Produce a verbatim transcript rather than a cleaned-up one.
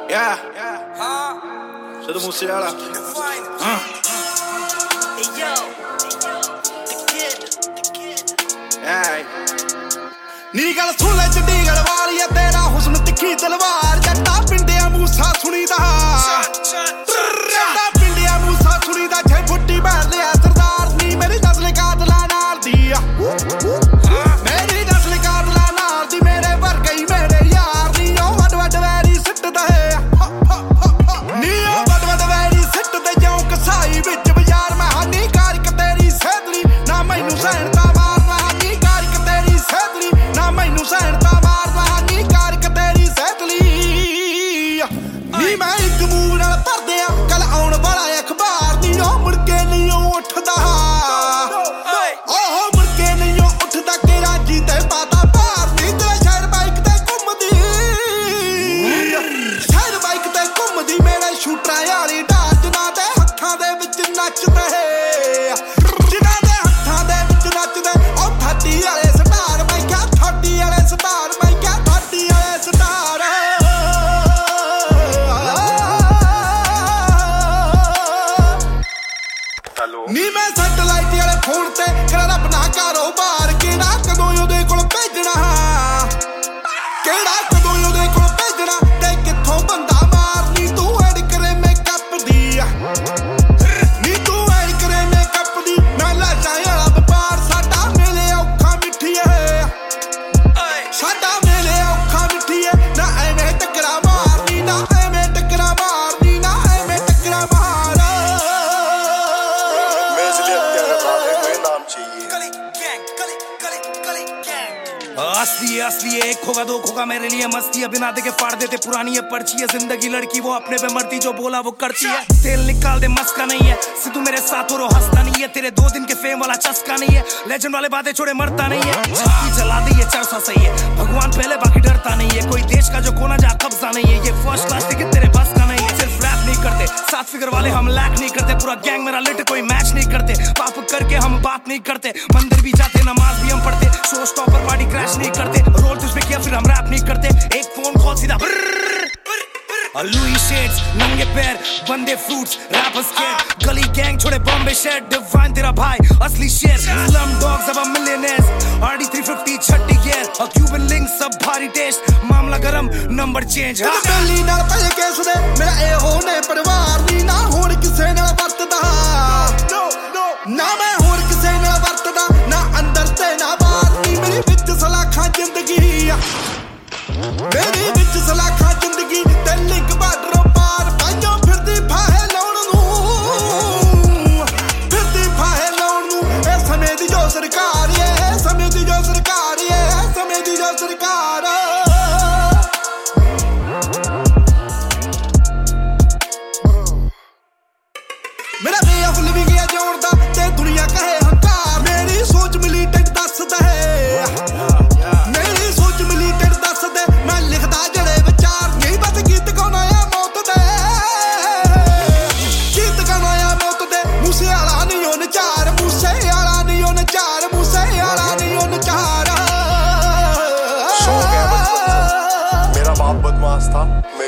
Yeah. Sido Musiala. Uh. Hey. ਨੀ ਗੱਲ ਸੁਣ ਲੈ ਚੰਡੀਗੜ੍ਹ ਵਾਲੀਆ ਤੇਰਾ ਹੁਸਨ ਤਿੱਖੀ ਤਲਵਾਰ ਜੱਟਾ ਪਿੰਡਿਆ ਮੂਸਾ ਸੁਣੀਦਾ ਜੱਟਾ ਪਿੰਡਿਆ ਮੂਸਾ ਸੁਣੀਦਾ ਛੇ ਫੁੱਟੀ ਮਾਰ ਲਿਆ ਸਰਦਾਰ ਨੀ ਮੇਰੀ ਨਸਲ ਕਾਤਲਾਂ ਨਾਲ ਦੀ ਆ ਮੇਰੀ ਨਸਲ ਕਾਤਲਾਂ ਨਾਲ ਦੀ ਮੇਰੇ ਵਰਗਾ ਹੀ ਮੇਰੇ ਯਾਰ ਨੀ ਉਹ ਵੱਡ ਵੱਡ ਵੈਰੀ ਸਿੱਟਦਾ ਹੈ ਨੀ ਉਹ ਵੱਡ ਵੱਡ ਵੈਰੀ ਸਿੱਟਦੇ ਜਿਉਂ ਕਸਾਈ ਵਿੱਚ ਬਾਜ਼ਾਰ ਮੈਂ ਹਾਨੀ ਕਾਰਿਕ ਤੇਰੀ ਸੈਦਲੀ ਨਾ ਮੈਨੂੰ ਸਹਿਣ ਦਾ ਮਾਰਨਾ ਹਾਨੀ ਕਾਰਿਕ ਤੇਰੀ ਸੈਦਲੀ ਨਾ ਮੈਨੂੰ ਸਹਿਣ ਦਾ ਮਾਰਨਾ ਹਾਨੀ ਕਾਰਿਕ ਤੇਰੀ ਸੈਦਲੀ ਨੀ ਮੈਂ ਇੱਕ ਮੂੰਹ ਨਾਲ ਭਰਦੇ ਆ ਕੱਲ ਆਉਣ ਵਾਲਾ ਅਖਬਾਰ ਨੀ ਉਹ ਮੁੜ ਕੇ ਨਹੀਂ ਉਹ ਉੱਠਦਾ ਉਹ ਮੁੜ ਕੇ ਨਹੀਂ ਉਹ ਉੱਠਦਾ ਕਿ ਰਾਜੀ ਤੇ ਪਾਤਾ ਭਾਰ ਨੀ ਤੇਰਾ ਸ਼ਹਿਰ ਬਾਈਕ ਤੇ ਘੁੰਮਦੀ ਸ਼ਹਿਰ ਬਾਈਕ ਤੇ ਘੁੰਮਦੀ ਮੇਰੇ ਸ਼ੂਟਰਾਂ ਵਾਲੀ ਢਾਲ ਜਿਨ੍ਹਾਂ ਦੇ ਹੱਥਾਂ ਦੇ ਵਿੱਚ ਨੱਚਦੇ ਜਿਨ੍ਹਾਂ ਦੇ ਹੱਥਾਂ ਦੇ ਵਿੱਚ ਨੱਚਦੇ ਉਹ ਥਾਟੀ ਵਾਲੇ ਸਟਾਰ ਮੈਂ ਕਿਹਾ ਥਾਟੀ ਵਾਲੇ ਸਟਾਰ ਮੈਂ ਕਿਹਾ ਥਾਟੀ ਵਾਲੇ ਸਟਾਰ ਨੀ ਮੈਂ ਸੈਟਲਾਈਟ ਵਾਲੇ ਫੋਨ ਤੇ ਕਰਾਂ ਆਪਣਾ ਕਾਰੋਬਾਰ ਕਿਹੜਾ ਕਦੋਂ ਉਹਦੇ ਕੋਲ ਭੇਜਣਾ ਕਿਹੜਾ ਕਦੋਂ ਉਹਦੇ ਕੋਲ ਭੇਜਣਾ ਤੇ ਕਿੱਥੋਂ ਬੰਦਾ ਮਾਰਨੀ ਤੂੰ ਐਡ ਕਰੇ ਮੇਕਅਪ ਦੀ ਨੀ ਤੂੰ ਐਡ ਕਰੇ ਮੇਕਅਪ ਦੀ ਮੈਂ ਲਾਸ਼ਾਂ ਵਾਲਾ ਵਪਾਰ ਸਾਡਾ ਮੇਲੇ ਔਖਾ ਮਿੱਠੀਏ ਸਾਡਾ ਮੇਲੇ ਔਖਾ ਮਿੱਠੀਏ ਨਾ ਐਵੇਂ ਟੱਕਰਾ ਮਾਰਨੀ ਨਾ ਐਵੇਂ ਟੱਕਰਾ ਮਾਰਨੀ ਨਾ ਐਵੇਂ ਟੱਕਰਾ ਮਾਰ असली है असली है एक होगा दो होगा मेरे लिए मस्ती है बिना देखे फाड़ देते पुरानी है पर्ची है जिंदगी लड़की वो अपने पे मरती जो बोला वो करती है तेल निकाल दे मस्का नहीं है सिद्धू मेरे साथ और हंसता नहीं है तेरे दो दिन के फेम वाला चस्का नहीं है लेजेंड वाले बातें छोड़े मरता नहीं है छक्की जला दी है चरसा सही है भगवान पहले बाकी डरता नहीं है कोई देश का जो कोना जहाँ कब्जा नहीं है ये फर्स्ट क्लास टिकट तेरे बस का नहीं है सिर्फ रैप नहीं करते सात फिगर वाले हम लैक नहीं करते पूरा गैंग मेरा लिट कोई मैच नहीं करते पाप करके हम बात नहीं करते मंदिर भी जाते नमाज भी हम पढ़ते शो स्टॉपर पार्टी क्रैश नहीं करते रोल तुझ पे किया फिर हम रैप नहीं करते एक फोन कॉल सीधा लुई शेड्स नंगे पैर बंदे fruits rapper scare Gully gang छोड़े बॉम्बे शहर डिवाइन तेरा भाई असली शेर स्लम डॉग्स अब मिलियनेयर्स आरडी थ्री फिफ्टी छट्टी गियर और क्यूबन लिंक सब भारी टेस्ट मामला गरम नंबर चेंज बेली नाल पै केस दे मेरा ए हो ने परिवार नी ना होण किसे नाल वरतदा ना मैं होण किसे नाल वरतदा ना अंदर ते ना बाहर नी मेरी विच सलाखा जिंदगी मेरी विच सलाखा जिंदगी ते लिंक बार्डर पार पाइयो फिरदी फाहे लाउण नूं फिरदी फाहे लाउण नूं ए समय दी जो सरकार ए समय दी जो सरकार ए समय दी जो सरकार मेरा वे ऑफ लिविंग है जोड़ दा ते दुनिया कहे हंकार मेरी सोच मिलीटेंट दसदा है मेरी सोच मिलीटेंट दसदा मैं लिखदा जड़े विचार नहीं बस गीत गाना है मौत दे गीत गाना है मौत दे मूसे वाला नहीं ओ नचार मूसे वाला नहीं ओ नचार मूसे वाला नहीं ओ नचार मेरा बाप बदमाश था